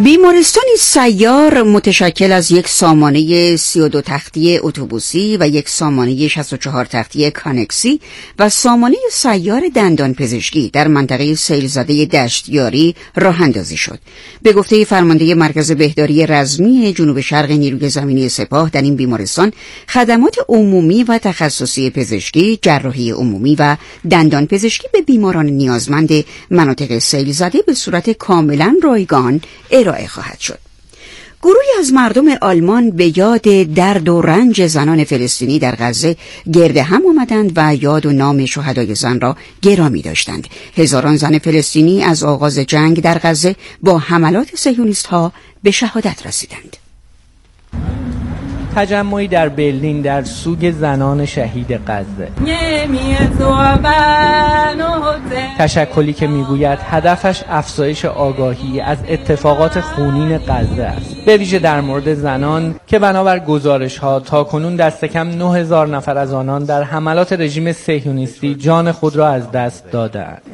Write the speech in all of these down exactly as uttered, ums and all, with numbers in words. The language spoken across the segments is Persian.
بیمارستانی سیار متشکل از یک سامانه سی و دو تختی اتوبوسی و یک سامانه شصت و چهار تختی کانکسی و سامانه سیار دندان پزشکی در منطقه سیلزده دشتیاری راه اندازی شد. به گفته فرمانده مرکز بهداری رزمی جنوب شرق نیروی زمینی سپاه، در این بیمارستان خدمات عمومی و تخصصی پزشکی، جراحی عمومی و دندان پزشکی به بیماران نیازمند مناطق سیلزده به صورت کاملا رایگان ارائه خواهد شد. گروهی از مردم آلمان به یاد درد و رنج زنان فلسطینی در غزه گرد هم آمدند و یاد و نام شهدای زن را گرامی داشتند. هزاران زن فلسطینی از آغاز جنگ در غزه با حملات صهیونیست‌ها به شهادت رسیدند. تجمعی در برلین در سوگ زنان شهید غزه. تشکلی که میگوید هدفش افزایش آگاهی از اتفاقات خونین غزه است، به ویژه در مورد زنان که بنابر گزارش‌ها تاکنون دست کم نه هزار نفر از آنان در حملات رژیم صهیونیستی جان خود را از دست دادند.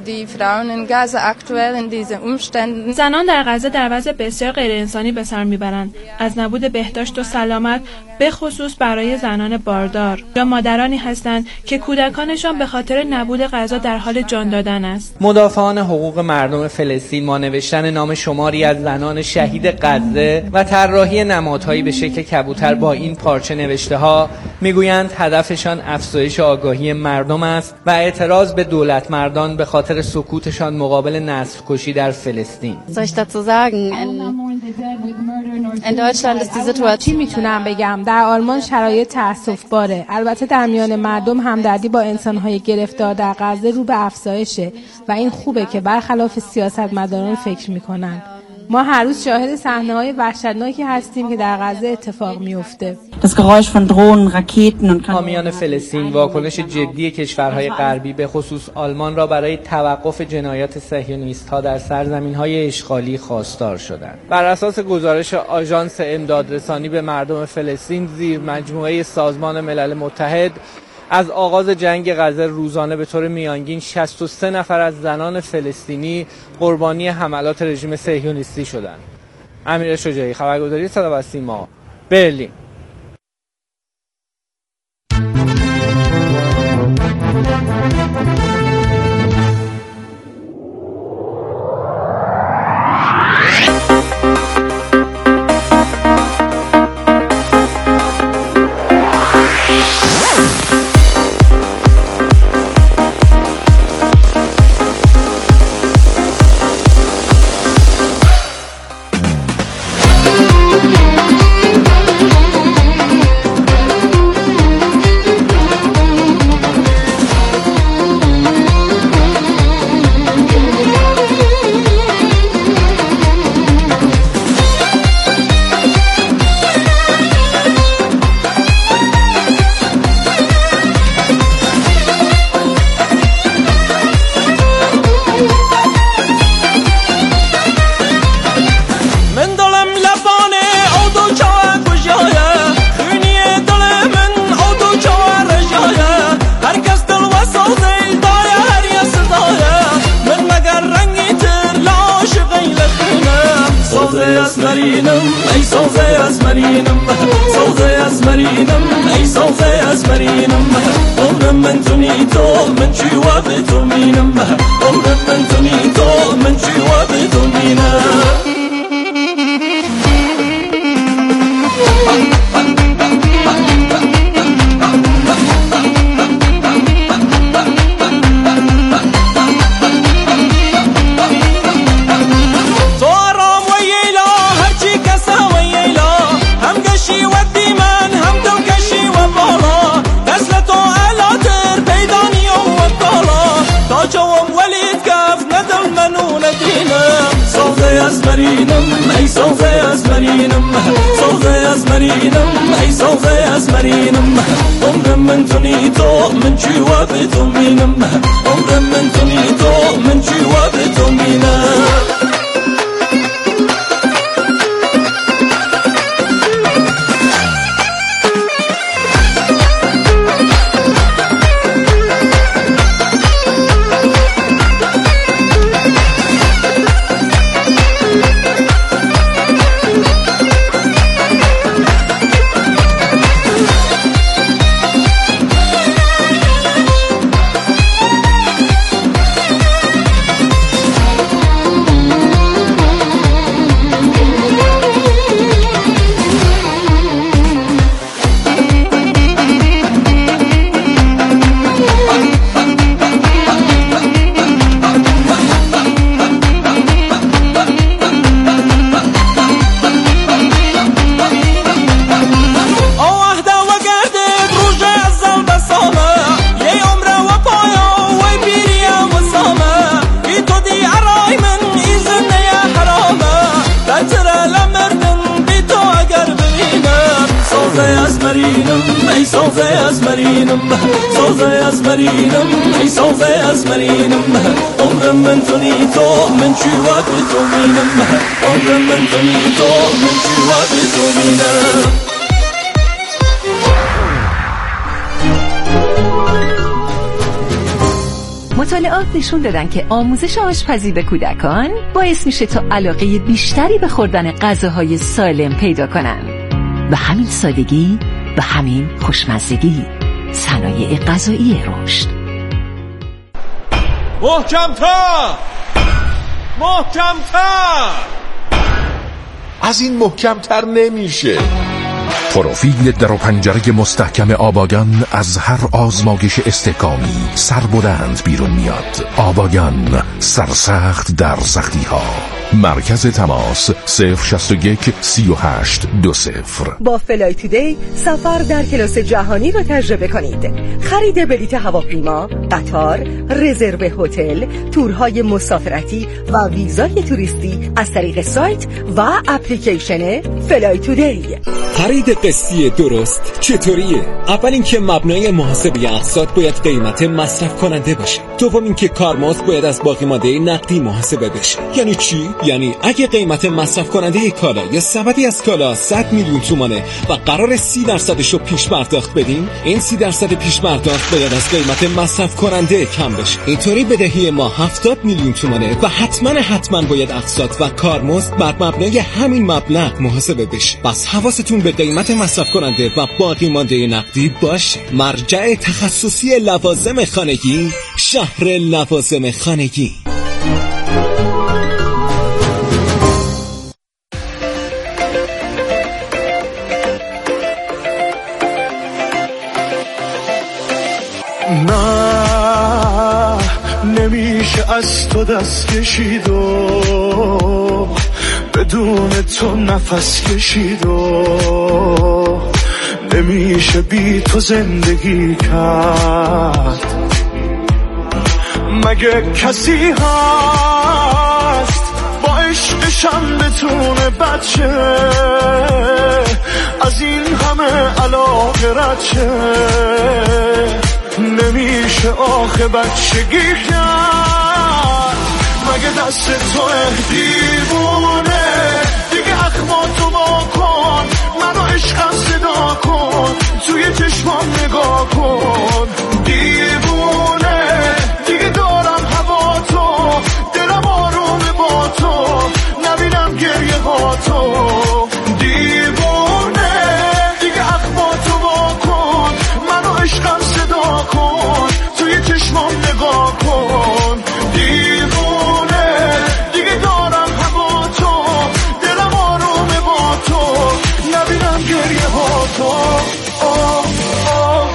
زنان در غزه در وضع بسیار غیرانسانی به سر میبرند. از نبود بهداشت و سلامت، به خصوص برای زنان باردار یا مادرانی هستند که کودکانشان به خاطر نبود غذا در حال جان دادن است. مدافعان حقوق مردم فلسطین با نوشتن نام شماری از زنان شهید غزه و طراحی نمادهایی به شکل کبوتر با این پارچه نوشته ها میگویند هدفشان افزایش آگاهی مردم است و اعتراض به دولت مردان به خاطر سکوتشان مقابل نسل کشی در فلسطین. چی میتونم بگم؟ در آلمان شرایط تأسف باره. البته در میان مردم همدردی با انسانهای گرفتار در غزه رو به افزایشه و این خوبه که برخلاف سیاستمداران فکر میکنن. ما هر روز شاهد صحنه‌های وحشتناکی هستیم که در غزه اتفاق میفته. حامیان فلسطین واکنش جدی کشورهای غربی به خصوص آلمان را برای توقف جنایات صهیونیست‌ها در سرزمین‌های اشغالی خواستار شدند. بر اساس گزارش آژانس امدادرسانی به مردم فلسطین زیر مجموعه سازمان ملل متحد، از آغاز جنگ غزه روزانه به طور میانگین شصت و سه نفر از زنان فلسطینی قربانی حملات رژیم صهیونیستی شدند. امیر شجاعی، خبرگزاری صدا و سیما، برلین. ای ساز ازمرینم ساز ازمرینم ای ساز ازمرینم عمرم من تونی تو من چی وقت تو مینم عمرم من تونی تو من چی وقت تو مینم. مطالعات نشون دادن که آموزش آشپزی به کودکان باعث میشه تا علاقه بیشتری به خوردن غذاهای سالم پیدا کنن. و همین سادگی و همین خوشمزگی صنایع غذایی رشد. محکم‌تر محکم‌تر از این محکم‌تر نمیشه. پروفیل در و پنجره مستحکم آباگان از هر آزمایش استحکامی سربلند بیرون میاد. آباگان، سرسخت در سختی ها. مرکز تماس صفر شصت و یک سی و هشت دو صفر. با فلای تودی سفر در کلاس جهانی را تجربه کنید. خرید بلیط هواپیما، قطار، رزرو هتل، تورهای مسافرتی و ویزای توریستی از طریق سایت و اپلیکیشن فلای تودی. خرید قسطی درست چطوریه؟ اول اینکه مبنای محاسبه اقساط باید قیمت مصرف کننده باشه. دوم اینکه کارمزد باید از باقی مانده نقدی محاسبه بشه. یعنی چی؟ یعنی اگه قیمت مصرف کننده کالا یا سبدی از کالا صد میلیون تومانه و قرار سی درصدش رو پیش پرداخت بدیم، این سی درصد پیش پرداخت باید از قیمت مصرف کننده کم بشه. اینطوری بدهی ما هفتاد میلیون تومانه و حتما حتما باید اقساط و کارمزد بر مبنای همین مبلغ محاسبه بشه. پس حواستون به قیمت مصرف کننده و باقی مانده نقدی باشه. مرجع تخصصی لوازم خانگی، شهر لوازم خانگی. نه نمیشه از تو دست کشید و بدون تو نفس کشید و نمیشه بی تو زندگی کرد. مگه کسی هست با عشقشم بتونه بچه از این همه علاقه رد شه؟ نمیشه آخه بچگی کرد. مگه دست تو دیوونه دیگه اخماتو با کن، منو عشقم صدا کن، توی چشمام نگاه کن. دیوونه دیگه دارم هوا تو، دلم آرومه با تو، نبینم گریه ها تو. دیوونه دیگه اخماتو با کن، منو عشقم صدا کن، توی چشمام نگاه کن. دیوونه دیگه دارم هوا تو، دلم آرومه با تو، نبینم گریه ها تو. آه آه.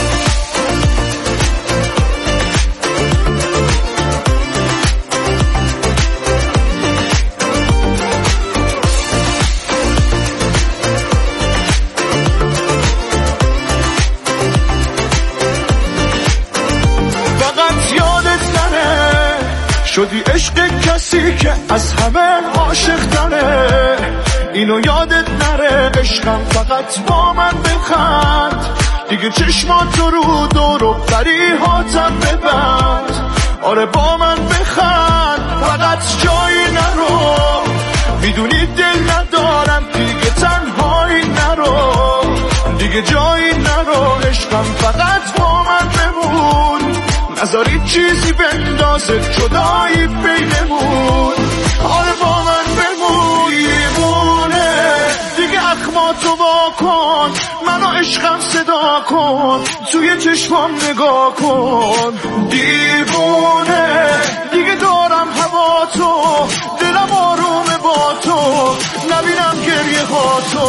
شدی عشق کسی که از همه عاشق تره، اینو یادت نره. عشقم فقط با من بخند، دیگه چشماتو رو دور و فریهاتم ببند. آره با من بخند، فقط جایی نرو، میدونی دل ندارم دیگه تنهایی نرو، دیگه جایی نرو. عشقم فقط با من بمون، نذاری چیزی بندازه جدایی بینمون. آره با من بمون. دیوونه دیگه اخماتو با کن، منو عشقم صدا کن، توی چشمام نگاه کن. دیوونه دیگه دارم هوا تو، دلم آرومه با تو، نبینم گریه ها تو.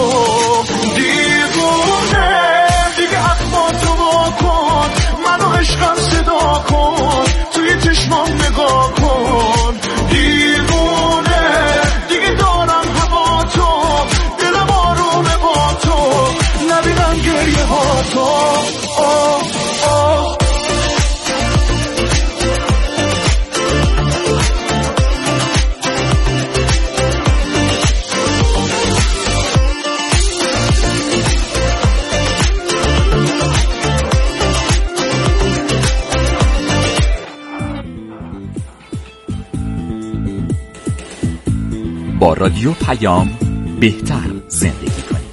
دیوونه دیگه اخماتو با کن، منو عشقم صدا کن، توی چشمام نگاه کن. دیوونه دیگه دارم هوا تو، دلم آرومه با تو، نبینم گریه ها تو. آه آه. با رادیو پیام بهتر زندگی کنید.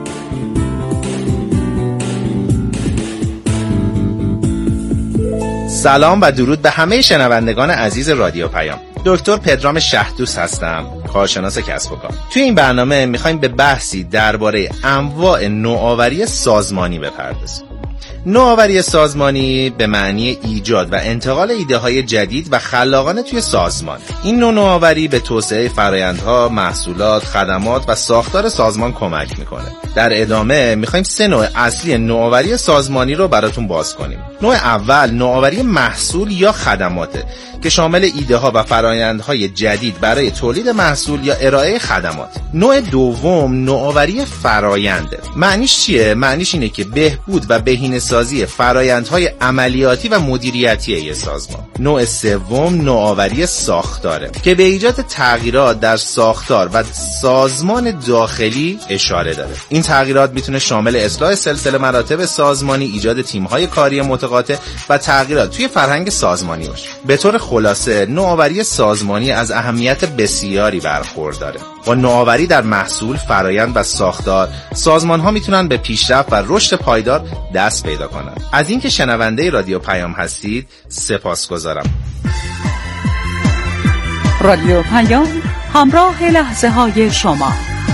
سلام و درود به همه شنوندگان عزیز رادیو پیام. دکتر پدرام شهدوست هستم، کارشناس کسب و کار. توی این برنامه میخوایم به بحثی درباره انواع نوآوری سازمانی بپردازیم. نوآوری سازمانی به معنی ایجاد و انتقال ایده های جدید و خلاقانه توی سازمان. این نوع نوآوری به توسعه فرآیندها، محصولات، خدمات و ساختار سازمان کمک میکنه. در ادامه میخوایم سه نوع اصلی نوآوری سازمانی رو براتون باز کنیم. نوع اول نوآوری محصول یا خدماته که شامل ایده ها و فرآیندهای جدید برای تولید محصول یا ارائه خدمات. نوع دوم نوآوری فراینده. معنیش چیه؟ معنیش اینه که بهبود و بهینه‌سازی فرآیندهای عملیاتی و مدیریتی یک سازمان. نوع سوم نوآوری ساختاره که به ایجاد تغییرات در ساختار و سازمان داخلی اشاره داره. این تغییرات میتونه شامل اصلاح سلسله مراتب سازمانی، ایجاد تیم‌های کاری متقاطع و تغییرات توی فرهنگ سازمانی باشه. به طور خلاصه نوآوری سازمانی از اهمیت بسیاری برخورداره. با نوآوری در محصول، فرآیند و ساختار، سازمان‌ها میتونن به پیشرفت و رشد پایدار دست پیدا کنند. از اینکه شنونده رادیو پیام هستید سپاسگزارم. رادیو پیام، همراه لحظه های شما.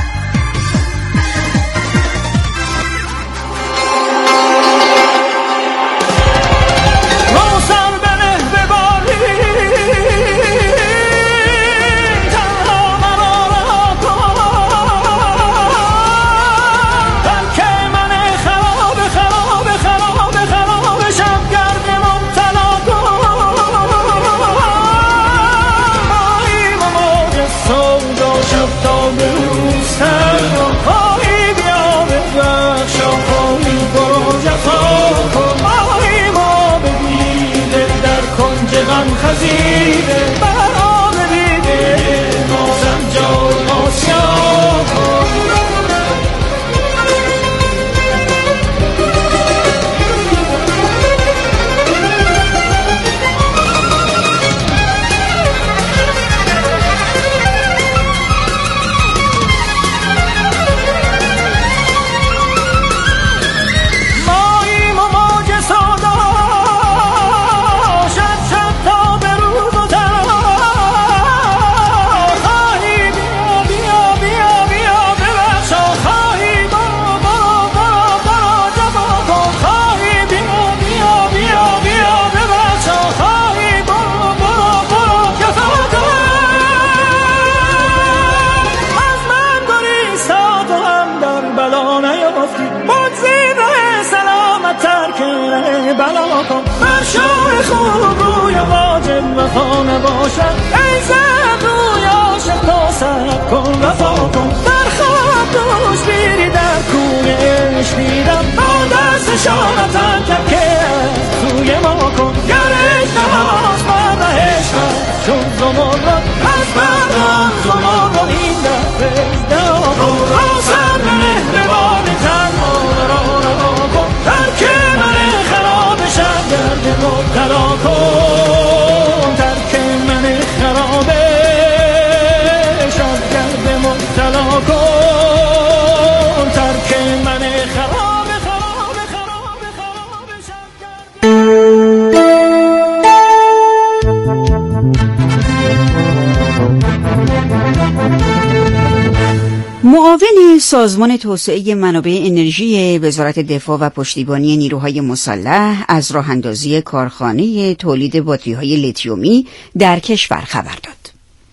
معاون سازمان توسعه منابع انرژی وزارت دفاع و پشتیبانی نیروهای مسلح از راه اندازی کارخانه تولید باتری‌های لیتیومی در کشور خبر داد.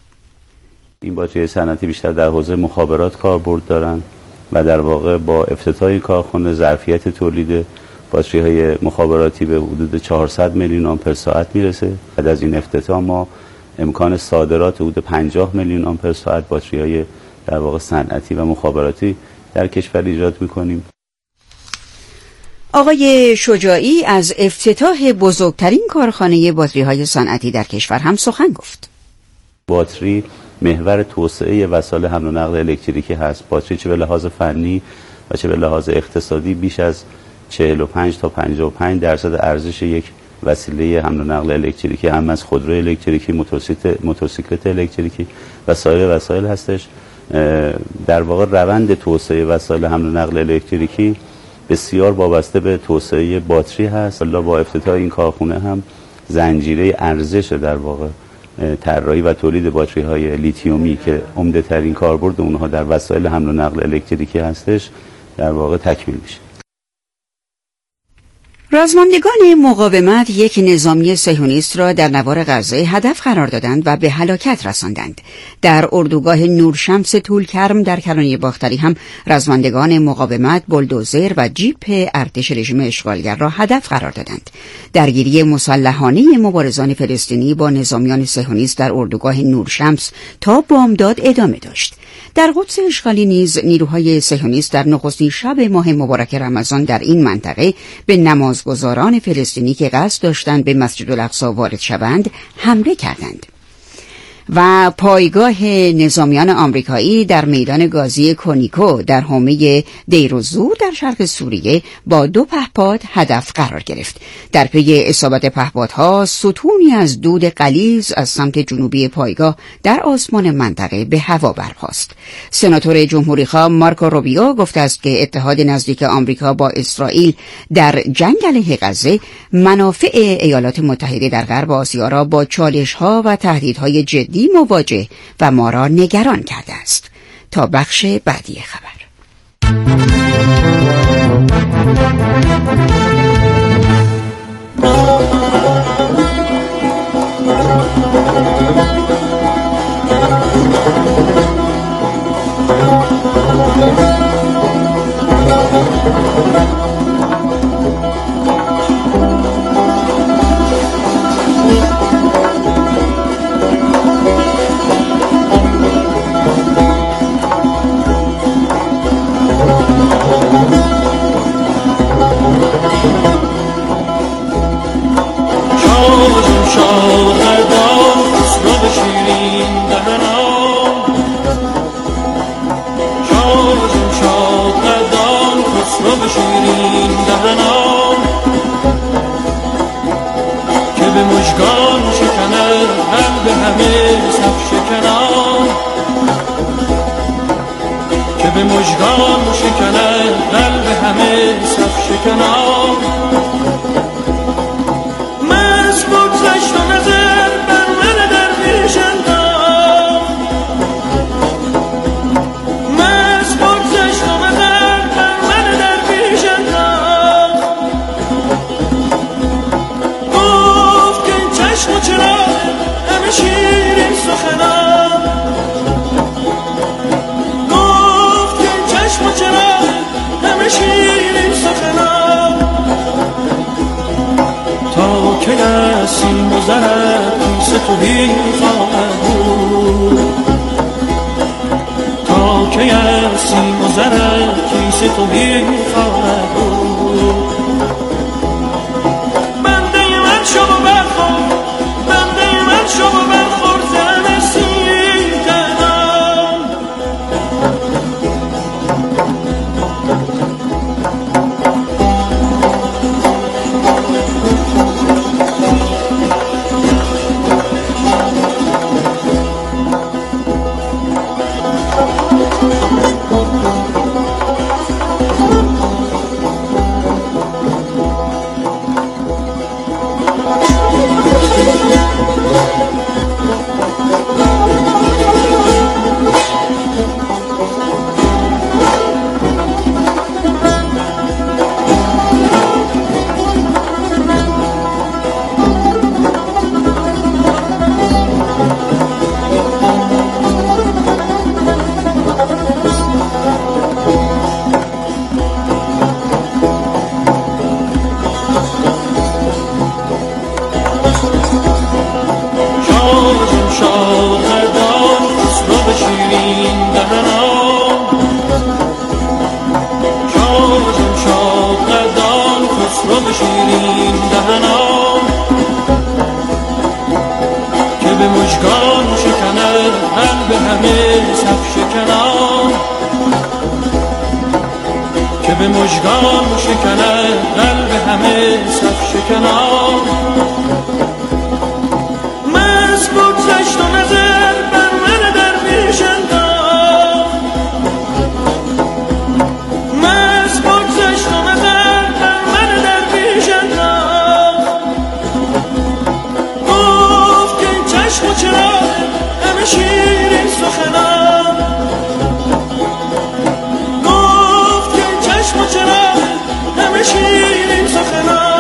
این باتری صنعتی بیشتر در حوزه مخابرات کاربرد دارند و در واقع با افتتاح کارخانه ظرفیت تولید باتری‌های مخابراتی به حدود چهارصد میلیون آمپر ساعت میرسه. بعد از این افتتاح ما امکان صادرات حدود پنجاه میلیون آمپر ساعت باتری‌های در واقع صنعتی و مخابراتی در کشور ایجاد می‌کنیم. آقای شجاعی از افتتاح بزرگترین کارخانه باتری‌های صنعتی در کشور هم سخن گفت. باتری محور توسعه وسایل حمل و نقل الکتریکی هست. باتری چه به لحاظ فنی و چه به لحاظ اقتصادی بیش از چهل و پنج تا پنجاه و پنج درصد ارزش یک وسیله حمل و نقل الکتریکی، هم از خودرو الکتریکی، موتورسیکلت موتورسیکلت الکتریکی و سایر وسایل هستش. در واقع روند توسعه وسایل حمل و نقل الکتریکی بسیار وابسته به توسعه باتری هست. الله با افتتاح این کارخونه هم زنجیره ارزش در واقع طراحی و تولید باتری های لیتیومی که عمده ترین کاربرد اونها در وسایل حمل و نقل الکتریکی هستش در واقع تکمیل میشه. رزمندگان مقاومت یک نظامی صهیونیست را در نوار غزه هدف قرار دادند و به هلاکت رساندند. در اردوگاه نورشمس طولکرم در کرانه باختری هم رزمندگان مقاومت بولدوزر و جیپ ارتش رژیم اشغالگر را هدف قرار دادند. درگیری مسلحانه مبارزان فلسطینی با نظامیان صهیونیست در اردوگاه نورشمس تا بامداد ادامه داشت. در قدس اشغالی نیز نیروهای صهیونیست در نخستین شب ماه مبارک رمضان در این منطقه به نمازگزاران فلسطینی که قصد داشتند به مسجد الاقصی وارد شوند حمله کردند. و پایگاه نظامیان آمریکایی در میدان گازی کونیکو در حومه دیرالزور در شرق سوریه با دو پهپاد هدف قرار گرفت. در پی اصابت پهپادها ستونی از دود غلیظ از سمت جنوبی پایگاه در آسمان منطقه به هوا برخاست. سناتور جمهوریخواه مارکو روبیو گفته است که اتحاد نزدیک آمریکا با اسرائیل در جنگ علیه غزه منافع ایالات متحده در غرب آسیا را با چالش‌ها و تهدیدهای جدی مواجه و ما را نگران کرده است. تا بخش بعدی خبر. به مژگان شکنه قلب همه صف شکنان مست بگذشت و نظر بر من درویش انداخت مست بگذشت و نظر بر من درویش انداخت گفت که این چشم و چرا همه شیرین سخنان گفت که این چشم و چرا همه شیرین سخنان.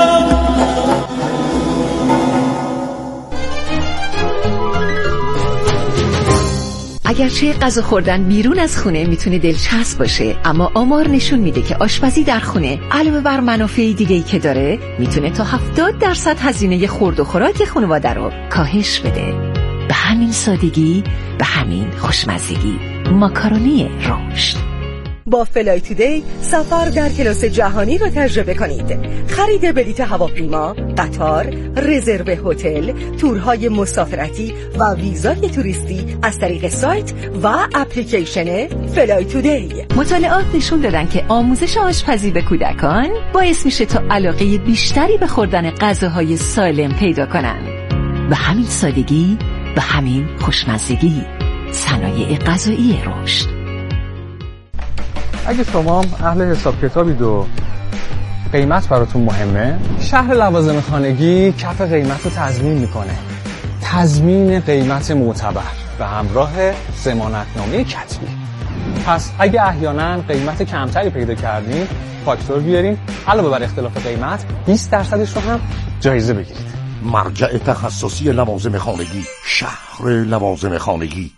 اگرچه غذا خوردن بیرون از خونه میتونه دلچسب باشه، اما آمار نشون میده که آشپزی در خونه علاوه بر منافع دیگه‌ای که داره میتونه تا هفتاد درصد هزینه خورد و خوراک خانواده رو کاهش بده. به همین سادگی، به همین خوشمزگی. ماکارونی رشد. با فلای تودی سفر در کلاس جهانی را تجربه کنید. خرید بلیط هواپیما، قطار، رزرو هتل، تورهای مسافرتی و ویزای توریستی از طریق سایت و اپلیکیشن فلای تودی. مطالعات نشون دادن که آموزش آشپزی به کودکان باعث میشه تا علاقه بیشتری به خوردن غذاهای سالم پیدا کنن. به همین سادگی، به همین خوشمزگی. صنایع غذایی رشد. اگه شما اهل حساب کتابید و قیمت براتون مهمه، شهر لوازم خانگی کف قیمت رو تضمین میکنه. تضمین قیمت معتبر به همراه ضمانتنامه کتبی. پس اگه احیانا قیمت کمتری پیدا کردین، فاکتور بیارین، علاوه بر اختلاف قیمت بیست درصدش رو هم جایزه بگیرید. مرجع تخصصی لوازم خانگی، شهر لوازم خانگی.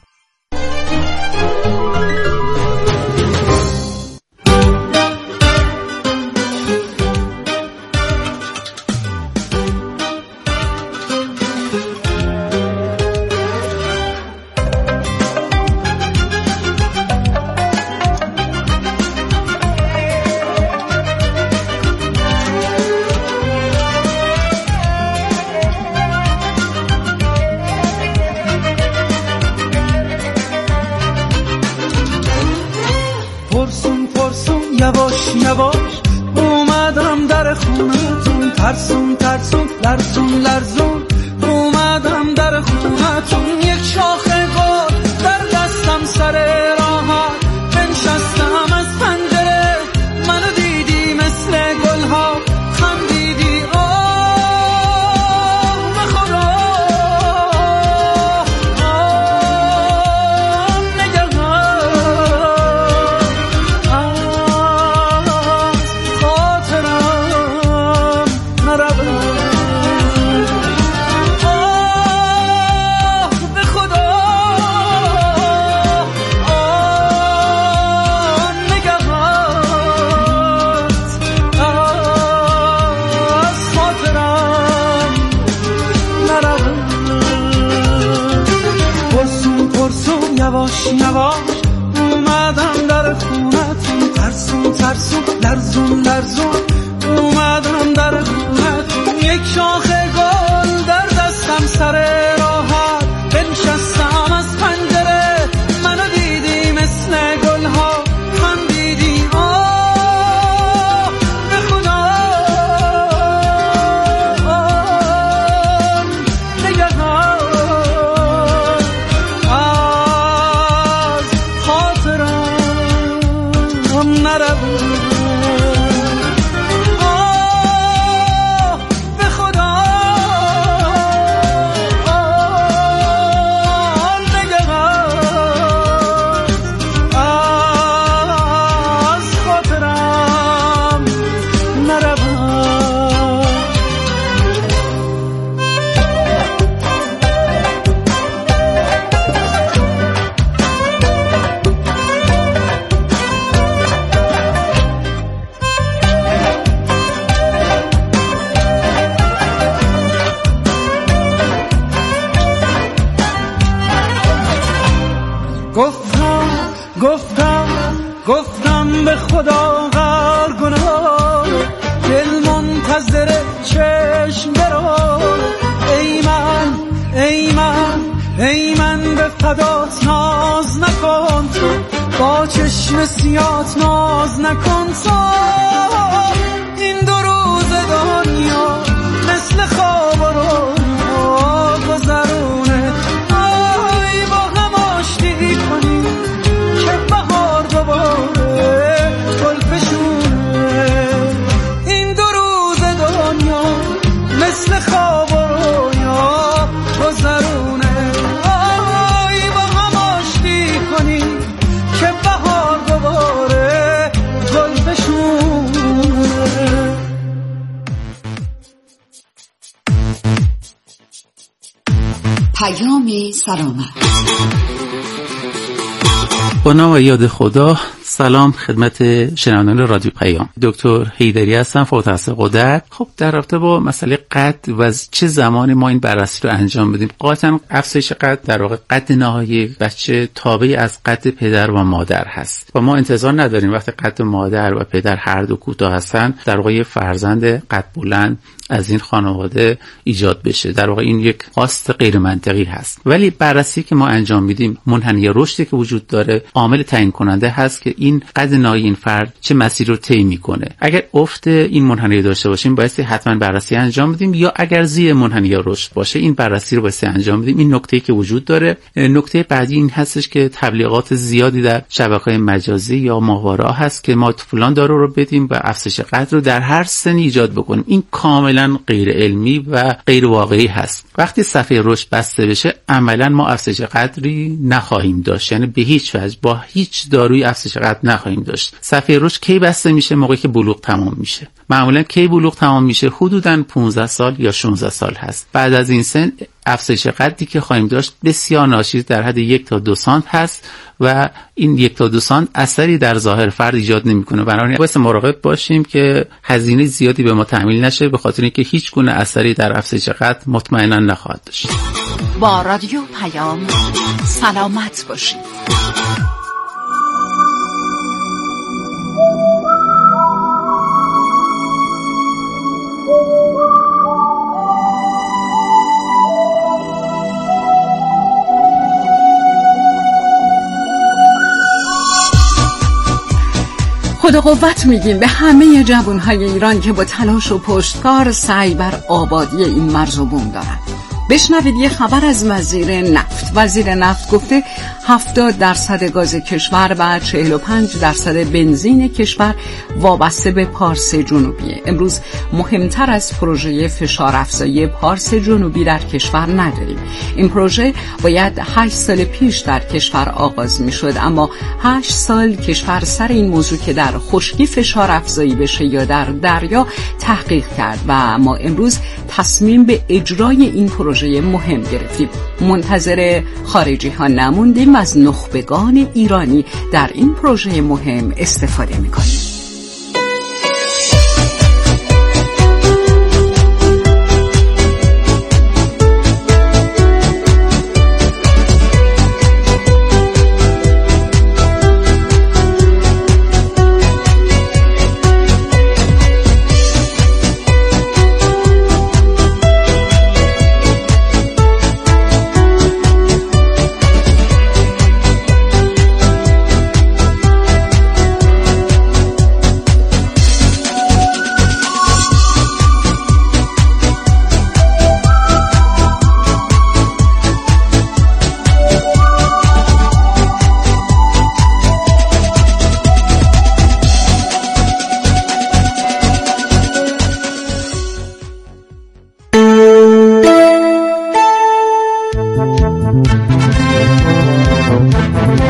یواش یواش اومدم در خونتون، ترسون ترسون لرزون لرزون اومدم در خونتون. یک شاخه گل در دستم سر راهت بنشستم از پنجره، منو دیدی مثل گلها خندیدی. آه به خدا آه یواش یواش اومدم در خونتون، ترسون ترسون لرزون لرزون اومدم در خونتون. یک شاخه گل در دستم سر راحت بنشستم از پنجره، منو دیدی مثل گلها خندیدی. آه به خدا آه نگهان گفتم گفتم گفتم به خدا غر گناه، دل منتظر چشم برو. ای من ای من ای من به فدات ناز نکن تو، با چشم سیات ناز نکن تو. این دو روز دو مثل خواب رو گذرونه. آی با هم آشتی کنیم که بهار دوباره گل بشونه. این دو روز دنیا مثل خواب رویا گذرونه. آی با هم آشتی کنیم که بهار دوباره گل بشونه. پیام سلامت. با نام و یاد خدا. سلام خدمت شنوندگان رادیو پیام. دکتر حیدری هستم، فوق التخصص غدد. خب در رابطه با مسئله قد و چه زمانی ما این بررسی رو انجام بدیم، قاطعا افزایش قد در واقع قد نهایی بچه تابعی از قد پدر و مادر هست و ما انتظار نداریم وقتی قد مادر و پدر هر دو کوتاه هستن در واقع یه فرزند قد بلند از این خانواده ایجاد بشه. در واقع این یک خواست غیر منطقی هست. ولی بررسی که ما انجام میدیم، منحنی رشدی که وجود داره عامل تعیین کننده هست که این قد نهایی این فرد چه مسیر رو طی میکنه. اگر افت این منحنی داشته باشیم بایستی حتما بررسی انجام بدیم، یا اگر زیر منحنی رشد باشه این بررسی رو بایستی انجام بدیم. این نکته که وجود داره. نکته بعدی این هستش که تبلیغات زیادی در شبکه‌های مجازی یا ماهواره هست که ما فلان دارو رو بدیم و افزایش قد رو در هر سنی ایجاد بکنیم. این کاملا غیر علمی و غیر واقعی هست. وقتی صفحه رشد بسته بشه عملا ما افزایش قدری نخواهیم داشت، یعنی به هیچ وجه با هیچ دارویی افزایش قد نخواهیم داشت. صفحه رشد کی بسته میشه؟ موقعی که بلوغ تمام میشه. معمولا کی بلوغ تمام میشه؟ حدوداً پانزده سال یا شانزده سال هست. بعد از این سن افزایش قدی که خواهیم داشت بسیار ناچیز در حد یک تا دو سانت هست و این یک تا دو سانت اثری در ظاهر فرد ایجاد نمیکنه. بنابراین باید مراقب باشیم که هزینه زیادی به ما تحمیل نشه، به خاطر اینکه هیچ گونه اثری در افزایش قد مطمئنا نخواهد داشت. با رادیو پیام سلامت باشید. خدا قوت میگیم به همه جوانهای ایران که با تلاش و پشتکار سعی بر آبادی این مرز و بوم دارند. بشنوید یه خبر از وزیر نفت. وزیر نفت گفته هفتاد درصد گاز کشور و چهل و پنج درصد بنزین کشور وابسته به پارس جنوبیه. امروز مهمتر از پروژه فشار افزایی پارس جنوبی در کشور نداریم. این پروژه باید هشت سال پیش در کشور آغاز می شد، اما هشت سال کشور سر این موضوع که در خشکی فشار افزایی بشه یا در دریا تحقیق کرد و ما امروز تصمیم به اجرای این پروژه مهم گرفتیم. منتظر خارجی ها نموندیم، از نخبگان ایرانی در این پروژه مهم استفاده میکنیم.